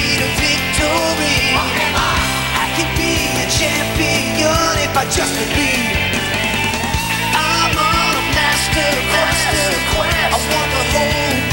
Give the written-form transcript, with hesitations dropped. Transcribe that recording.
to victory. I can be a champion if I just believe. I'm on a master quest. I want the whole